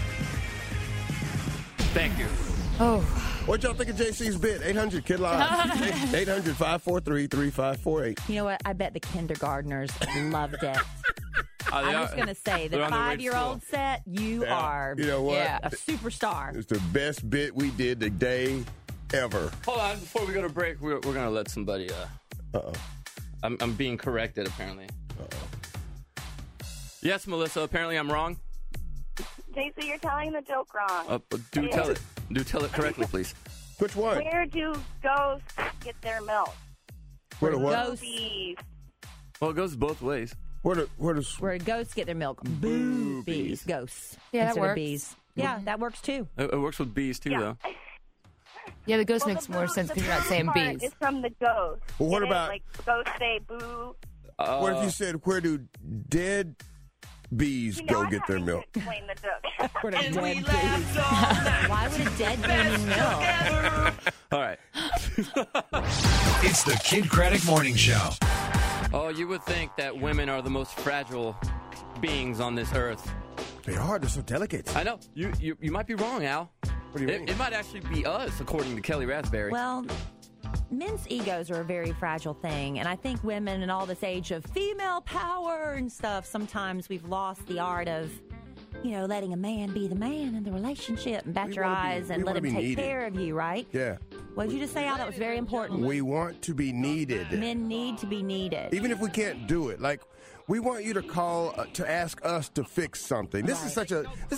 Thank you. Oh, What y'all think of JC's bit? 800 Kid Live. 800-543-3548. You know what? I bet the kindergartners loved it. I'm just going to say, the They're on their way to 5-year-old set, you are You know what? Yeah. a superstar. It's the best bit we did today ever. Hold on, before we go to break, we're going to let somebody. Uh-oh. I'm being corrected, apparently. Yes, Melissa, apparently I'm wrong. JC, you're telling the joke wrong. Do tell it. Do tell it correctly, please. Which one? Where do ghosts get their milk? Where the what? Ghosts, Bees. Well, it goes both ways. Where the where ghosts get their milk. Boobies. Ghosts. Yeah, that instead of works. bees. Yeah, that works too. It works with bees, too, though. yeah, the ghost Well, makes the more boo- sense the because you're not boo saying part bees. is from the ghost. Well, what It is about- like ghosts say boo? what if you said, where do dead bees You know, go I'm get their having to milk? explain the joke. Where the And we dead laughed bees. all night. Why would a dead bee need milk? Ever. All right. It's the Kid Craddock Morning Show. Oh, you would think that women are the most fragile beings on this earth. They are. They're so delicate. I know. You might be wrong, Al. What do you mean? It might actually be us, according to Kelly Raspberry. Well, men's egos are a very fragile thing, and I think women in all this age of female power and stuff, sometimes we've lost the art of, letting a man be the man in the relationship and bat your eyes and let him take care of you, right? Yeah. What did you just say, Al? That was very important. We want to be needed. Men need to be needed. Even if we can't do it. Like, we want you to call to ask us to fix something. This is such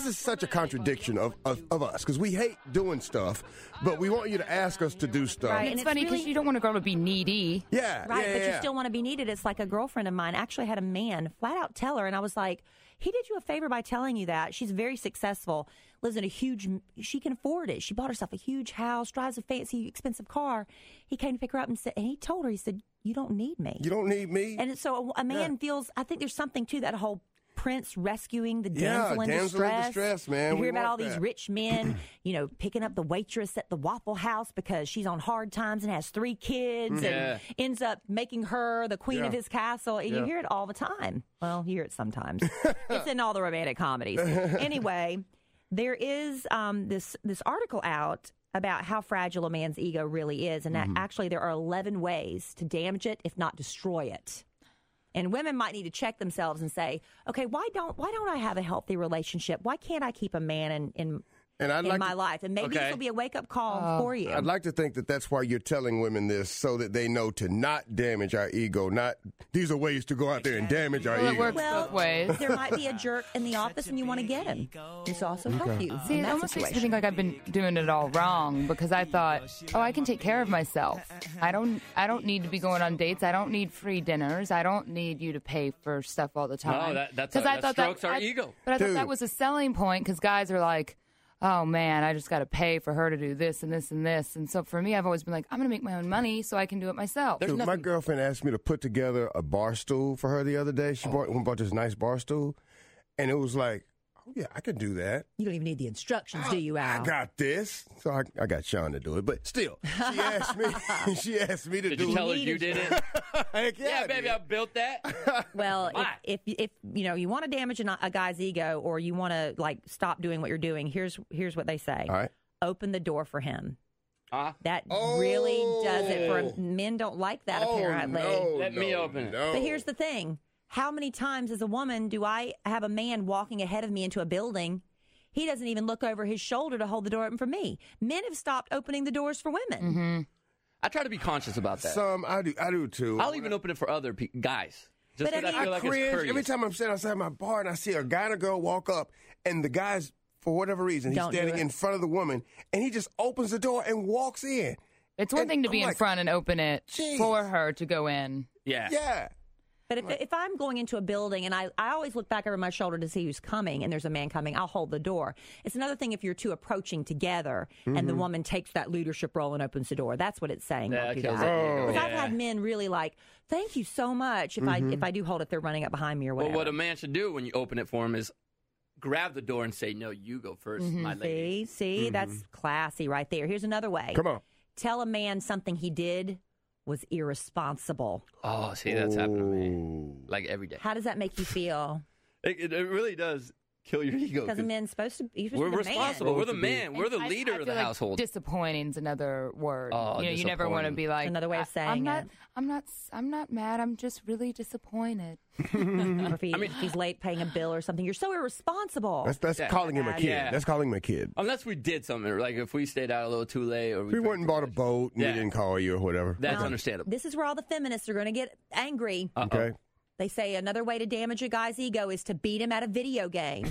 a contradiction of us, because we hate doing stuff, but we want you to ask us to do stuff. Right, and it's funny because you don't want a girl to be needy. Yeah, right, yeah, but you yeah. still want to be needed. It's like a girlfriend of mine actually had a man flat out tell her, and I was like, he did you a favor by telling you that. She's very successful, lives in she can afford it. She bought herself a huge house, drives a fancy, expensive car. He came to pick her up and he told her, he said, you don't need me. You don't need me. And so a man feels, I think there's something to that whole prince rescuing the damsel in damsel distress. in distress, man. You We hear about want all these that. rich men, picking up the waitress at the Waffle House because she's on hard times and has 3 kids and ends up making her the queen of his castle. And you hear it all the time. Well, you hear it sometimes. It's in all the romantic comedies. Anyway, there is this article out about how fragile a man's ego really is, and that actually there are 11 ways to damage it, if not destroy it. And women might need to check themselves and say, okay, why don't I have a healthy relationship? Why can't I keep a man in my life? And maybe this will be a wake-up call for you. I'd like to think that that's why you're telling women this, so that they know to not damage our ego. These are ways to go out there and damage our ego. It works both ways. There might be a jerk in the office and you want to get him. This also help you. See, in it that almost makes me situation. think like I've been doing it all wrong, because I thought, I can take care of myself. I don't need to be going on dates. I don't need free dinners. I don't need you to pay for stuff all the time. No, that thought strokes our ego. But I thought that was a selling point, because guys are like, oh man, I just got to pay for her to do this and this and this. And so for me, I've always been like, I'm going to make my own money so I can do it myself. Dude, my girlfriend asked me to put together a bar stool for her the other day. She bought this nice bar stool, and it was like, oh yeah, I could do that. You don't even need the instructions, do you, Al? I got this. So I got Sean to do it. But still, she asked me to Did do it. you tell her you did it? Heck Yeah, baby, I built that. Well, if you want to damage a guy's ego, or you want to stop doing what you're doing, here's what they say. All right. Open the door for him. That really does it for men. Don't like that apparently. Let me open it. But here's the thing. How many times as a woman do I have a man walking ahead of me into a building? He doesn't even look over his shoulder to hold the door open for me. Men have stopped opening the doors for women. Mm-hmm. I try to be conscious about that. I do too. I'll even open it for other guys. Just But because I I feel like it's cringe courteous. every time I'm sitting outside my bar and I see a guy and a girl walk up, and the guy's, for whatever reason, he's Don't do standing it. in front of the woman, and he just opens the door and walks in. It's one And thing to be I'm in like, front and open it Jeez. for her to go in. Yeah. Yeah. But if I'm going into a building and I always look back over my shoulder to see who's coming and there's a man coming, I'll hold the door. It's another thing if you're two approaching together and the woman takes that leadership role and opens the door. That's what it's saying. Yeah, Don't do kills that. it. Because I've Yeah. had men really thank you so much. If I do hold it, they're running up behind me or whatever. Well, what a man should do when you open it for him is grab the door and say, no, you go first, my lady. See, that's classy right there. Here's another way. Come on. Tell a man something he did was irresponsible. Oh, see, that's happened to me. Like every day. How does that make you feel? It really does kill your ego. Because a man's supposed to be We're the responsible. man. We're the man. We're the I leader of feel the like household. Disappointing's another word. Oh, you never want to disappointing. be like Another way of saying it. I'm not mad. I'm just really disappointed. Or if he's late paying a bill or something. You're so irresponsible. That's calling him a kid. Yeah. That's calling him a kid. Unless we did something, like if we stayed out a little too late, or We went and bought a boat and Yeah. we didn't call you or whatever. That's understandable. This is where all the feminists are going to get angry. Okay. They say another way to damage a guy's ego is to beat him at a video game.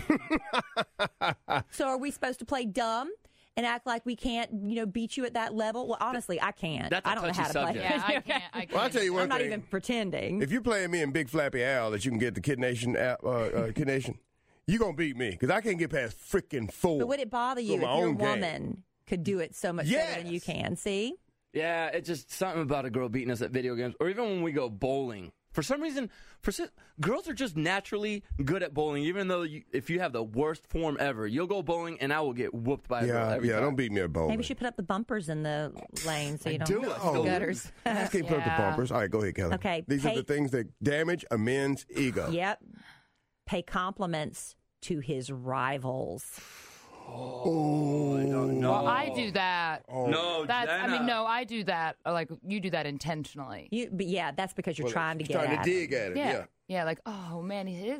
So are we supposed to play dumb and act like we can't, beat you at that level? Well, honestly, I can't. That's a I don't know how to touchy play. subject. Yeah, I can't. Well, I'll tell you one I'm not thing. even pretending. If you're playing me in Big Flappy Al that you can get the Kid Nation app, Kid Nation, you're going to beat me because I can't get past freaking 4. But would it bother you For if my your own game. woman could do it so much better than you can? See? Yeah, it's just something about a girl beating us at video games, or even when we go bowling. For some reason, girls are just naturally good at bowling, even though if you have the worst form ever, you'll go bowling and I will get whooped by a girl every time. Don't beat me at bowling. Maybe you should put up the bumpers in the lane so you don't do gutters. I can't put up the bumpers. All right, go ahead, Kelly. Okay. These are the things that damage a man's ego. Yep. Pay compliments to his rivals. Oh, no. Well, I do that. No, Jenna. I do that. Like, you do that intentionally. But yeah, that's because you're trying to get trying at to dig at it. Yeah, like, oh man, his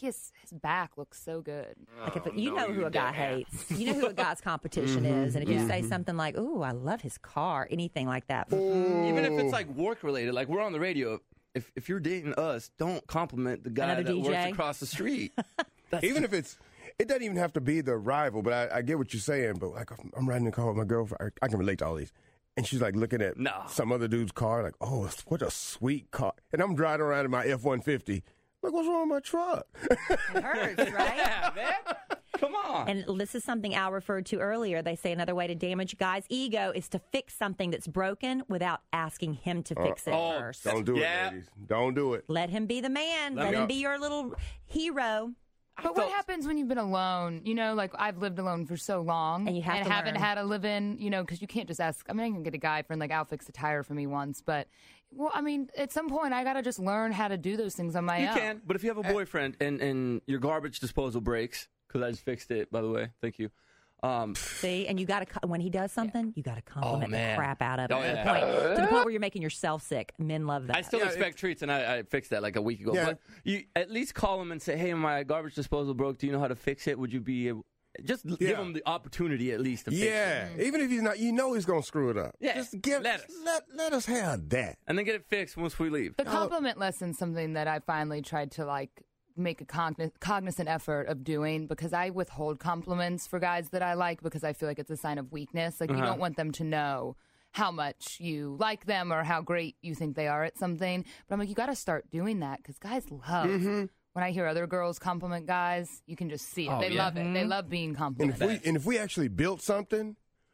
back looks so good. Like if you know who a guy hates. You know who a guy's competition is. And if you say something like, "Ooh, I love his car," anything like that. Even if it's like work related, like we're on the radio. If you're dating us, don't compliment the guy that works across the street. Even if it doesn't even have to be the rival, but I get what you're saying. But like, I'm riding in the car with my girlfriend. I can relate to all these. And she's like looking at some other dude's car, like, oh, what a sweet car. And I'm driving around in my F-150. Like, what's wrong with my truck? It hurts, right? Yeah, man. Come on. And this is something Al referred to earlier. They say another way to damage a guy's ego is to fix something that's broken without asking him to fix it first. Don't do it, ladies. Don't do it. Let him be the man. Let him be your little hero. But what happens when you've been alone? You know, like I've lived alone for so long, and you haven't had a live-in. You know, because you can't just ask. I mean, I can get a guy friend like Al fix a tire for me once, but well, I mean, at some point I gotta just learn how to do those things on my own. You can, but if you have a boyfriend and your garbage disposal breaks, because I just fixed it, by the way, thank you. See, and you got to when he does something, you got to compliment the crap out of it to the point where you're making yourself sick. Men love that. I still expect treats, and I fixed that like a week ago. Yeah. But you at least call him and say, "Hey, my garbage disposal broke. Do you know how to fix it? Would you be able?" Just give him the opportunity at least to fix it. Yeah, even if he's not, he's going to screw it up. Yeah, just let us have that, and then get it fixed once we leave. The compliment lesson's something that I finally tried to like make a cognizant effort of doing, because I withhold compliments for guys that I like because I feel like it's a sign of weakness. Like you don't want them to know how much you like them or how great you think they are at something. But I'm like, you got to start doing that, because guys love when I hear other girls compliment guys. You can just see it. They love it. They love being complimented. And if we actually built something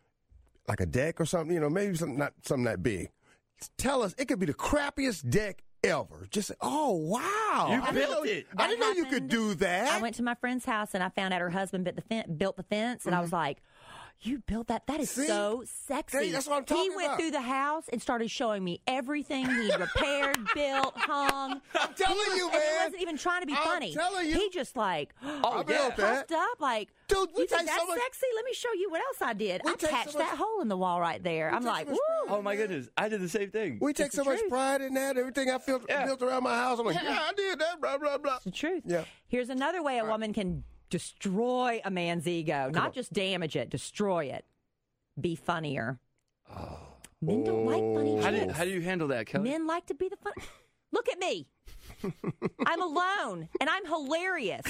like a deck or something, you know, maybe not something that big, tell us. It could be the crappiest deck ever. Just say, oh, wow. You built it. I didn't know you could do that. I went to my friend's house and I found out her husband built the fence, and I was like, you built that? That is so sexy. That's what I'm talking He went about. through the house and started showing me everything he repaired, built, hung. I'm telling you, man. He wasn't even trying to be funny. I'm telling you. He just like, I built that. puffed up, like, dude, we you think take that's so much. sexy? Let me show you what else I did. I take so patched much- that hole in the wall right there. I'm like, woo. Oh my goodness, I did the same thing. We take so much pride in that. Everything I built around my house, I'm like, yeah, I did that, blah, blah, blah. It's the truth. Yeah. Here's another way a woman can destroy a man's ego. Not just damage it, destroy it. Be funnier. Men don't like funny jokes. How do you handle that, Kelly? Men like to be the fun. Look at me. I'm alone, and I'm hilarious.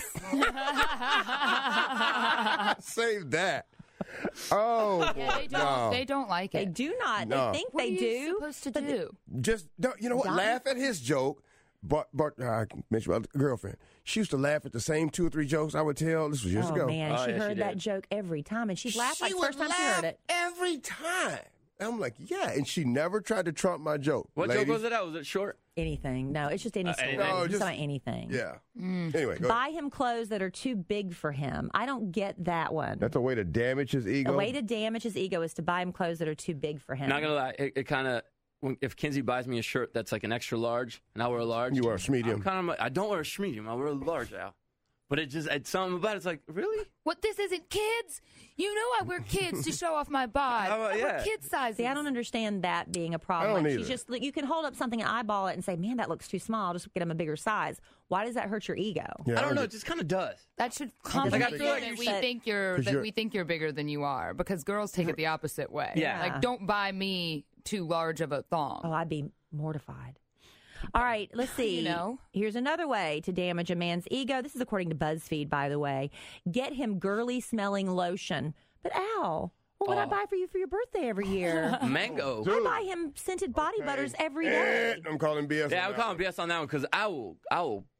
Save that. Oh, Yeah, they don't like it. They do not. No. They think What they are you do. supposed to but do? just you know what? Done? Laugh at his joke. But I mentioned my girlfriend. She used to laugh at the same 2 or 3 jokes I would tell. This was years ago. Oh man, and Oh, she yeah, she heard that did. joke every time, and she'd laugh like She the would first time she laugh heard it. every time. I'm like, yeah, and she never tried to trump my joke. What Ladies. joke was it out? Was it short? Anything? No, it's just any story. anything. No, Just just- about anything. Yeah. Anyway, go Buy ahead. him clothes that are too big for him. I don't get that one. That's a way to damage his ego. A way to damage his ego is to buy him clothes that are too big for him. Not gonna lie, it kind of. If Kinsey buys me a shirt that's like an extra large, and I wear a large, You wear a schmedium. I'm kind of. I don't wear a schmedium. I wear a large now. But it's something about it's like, really? What, this isn't kids? You know I wear kids to show off my bod. How about- I wear yeah. kid sizes. See, I don't understand that being a problem. I don't Like, either. she's just like, you can hold up something and eyeball it and say, "Man, that looks too small. I'll just get him a bigger size." Why does that hurt your ego? Yeah, I don't know. It just kind of does. That should compliment I you feel like that you we said- think you're 'Cause that you're- we think you're bigger than you are, because girls take it the opposite way. Yeah. Like, don't buy me too large of a thong. Oh, I'd be mortified. All right, let's see. You know? Here's another way to damage a man's ego. This is according to BuzzFeed, by the way. Get him girly smelling lotion. But Al, what would I buy for you for your birthday every year? Mango. I buy him scented body butters every day. I'm calling BS. Yeah, on I'm that calling BS on that one because I will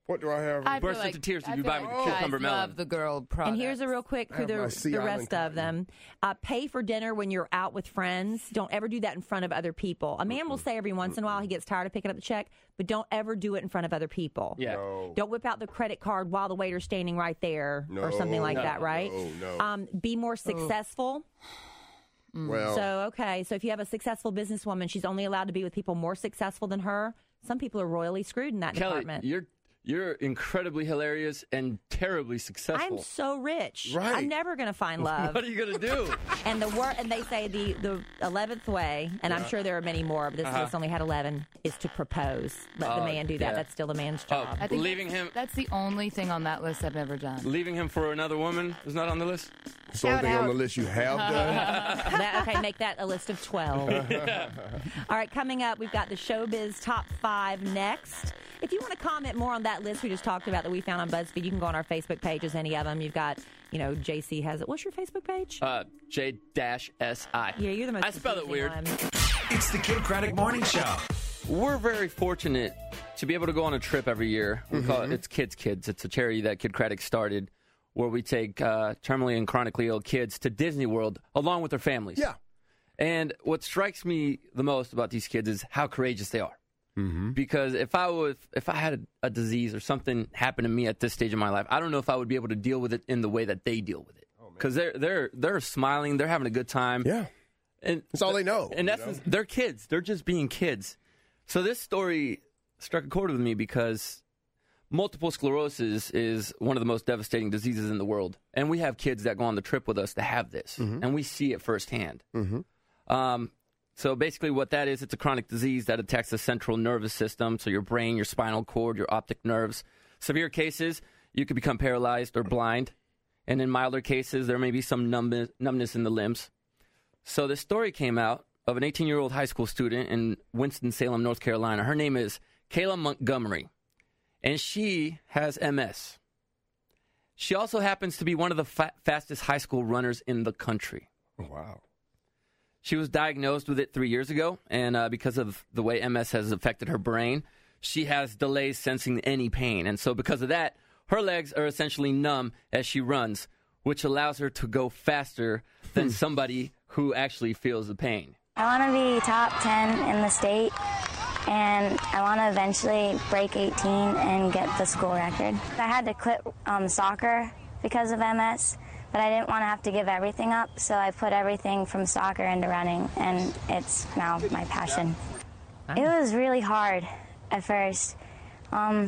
What do I have? I feel Burst like- into tears if I you feel buy like me guys cucumber melon. love the girl product. And here's a real quick for I have my the Sea Island rest of them. Pay for dinner when you're out with friends. Don't ever do that in front of other people. A man will say every once in a while he gets tired of picking up the check, but don't ever do it in front of other people. Yeah. No. Don't whip out the credit card while the waiter's standing right there or something like that, right? No. Be more successful. Well, So if you have a successful businesswoman, she's only allowed to be with people more successful than her. Some people are royally screwed in that Kelly, department. you're incredibly hilarious and terribly successful. I'm so rich. Right. I'm never going to find love. What are you gonna do? And and they say the 11th way, and I'm sure there are many more, but this list only had 11, is to propose. Let the man do that. yeah. That's still the man's job. I think leaving him, That's the only thing on that list I've ever done. leaving him for another woman is not on the list. it's the only thing on the list you have done. Okay, make that a list of 12. All right, coming up, we've got the Showbiz Top 5 next. If you want to comment more on that list we just talked about that we found on BuzzFeed, you can go on our Facebook pages, any of them. You've got, JC has it. What's your Facebook page? J-S-I. Yeah, you're the most I spell it confusing weird. one. It's the Kid Craddock Morning Show. We're very fortunate to be able to go on a trip every year. We call it It's Kids Kids. It's a charity that Kid Craddock started where we take terminally and chronically ill kids to Disney World along with their families. Yeah. And what strikes me the most about these kids is how courageous they are. Because if I had a disease or something happened to me at this stage of my life, I don't know if I would be able to deal with it in the way that they deal with it. Because they're smiling, they're having a good time. Yeah. And That's all they know. In essence, they're kids. They're just being kids. So this story struck a chord with me because multiple sclerosis is one of the most devastating diseases in the world. And we have kids that go on the trip with us that have this. And we see it firsthand. So basically what that is, it's a chronic disease that attacks the central nervous system, so your brain, your spinal cord, your optic nerves. Severe cases, you could become paralyzed or blind. And in milder cases, there may be some numbness in the limbs. So this story came out of an 18-year-old high school student in Winston-Salem, North Carolina. Her name is Kayla Montgomery, and she has MS. She also happens to be one of the fastest high school runners in the country. Wow. She was diagnosed with it 3 years ago, and because of the way MS has affected her brain, she has delays sensing any pain. And so because of that, her legs are essentially numb as she runs, which allows her to go faster than somebody who actually feels the pain. I want to be top 10 in the state, and I want to eventually break 18 and get the school record. I had to quit soccer because of MS. But I didn't want to have to give everything up, so I put everything from soccer into running, and it's now my passion. It was really hard at first. I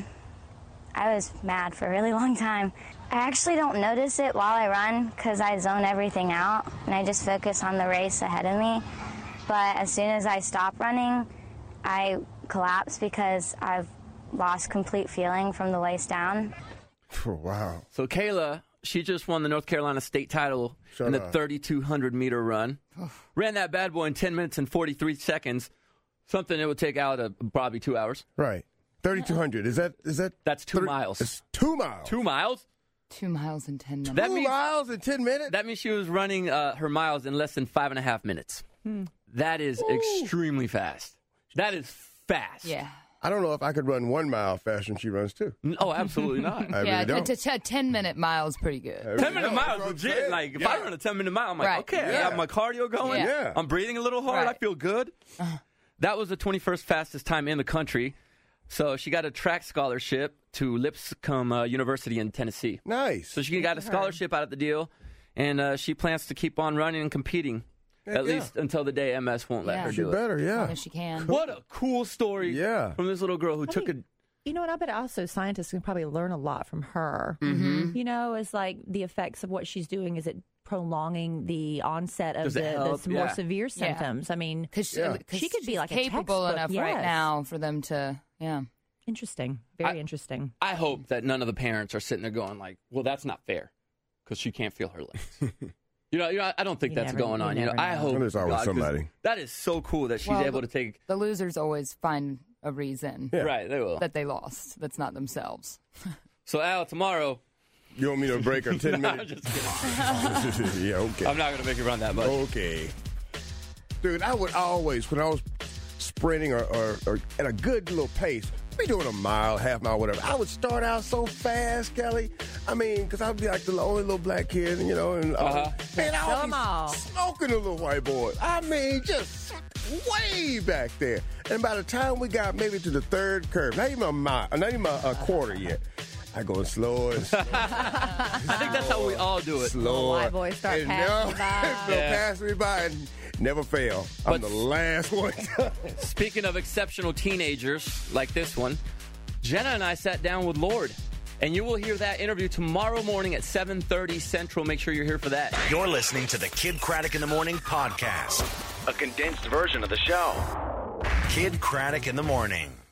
was mad for a really long time. I actually don't notice it while I run because I zone everything out, and I just focus on the race ahead of me. But as soon as I stop running, I collapse because I've lost complete feeling from the waist down. Oh, wow. So Kayla, she just won the North Carolina state title in the 3,200-meter run. Ran that bad boy in 10 minutes and 43 seconds, something that would take out probably 2 hours. Right. 3,200. Is that? That's 2 miles. It's 2 miles. 2 miles? 2 miles in 10 minutes. That 2 means, miles in 10 minutes? That means she was running her miles in less than 5.5 minutes. That is extremely fast. That is fast. Yeah. I don't know if I could run 1 mile faster than she runs 2. Oh, absolutely not. I really don't. 10-minute mile is pretty good. 10-minute mile is legit. Like, if I run a 10-minute mile, I'm like, okay, I have my cardio going. Yeah. I'm breathing a little hard. Right. I feel good. That was the 21st fastest time in the country. So she got a track scholarship to Lipscomb University in Tennessee. Nice. So she got a scholarship out of the deal, and she plans to keep on running and competing, at least until the day MS won't let her She do it. better, As long as she can. What a cool story from this little girl who took a... You know what? I bet also scientists can probably learn a lot from her. You know, it's like the effects of what she's doing. Is it prolonging the onset of the more severe symptoms? I mean, because she could be like capable a enough right now for them to, Interesting. Very interesting. I hope that none of the parents are sitting there going like, well, that's not fair because she can't feel her legs. You know, I don't think that's going on. You know, I hope there's always somebody. That is so cool that she's able to take. The losers always find a reason, right? They will that they lost. That's not themselves. So Al, tomorrow. You want me to break her 10 No, minutes? I'm just kidding. Yeah, okay. I'm not going to make you run that much. Okay. Dude, I would always, when I was sprinting or at a good little pace, be doing a mile, half mile, whatever. I would start out so fast, Kelly. I mean, because I would be like the only little black kid, you know, and man, I would be smoking the little white boy. I mean, just way back there. And by the time we got maybe to the third curve, not even a mile, not even a quarter yet, I go slower and slower. I think that's how we all do it. Slower. White boys start passing by. Pass me by and never fail. I'm the last one. Speaking of exceptional teenagers like this one, Jenna and I sat down with Lorde. And you will hear that interview tomorrow morning at 7:30 Central. Make sure you're here for that. You're listening to the Kid Craddock in the Morning podcast, a condensed version of the show. Kid Craddock in the Morning.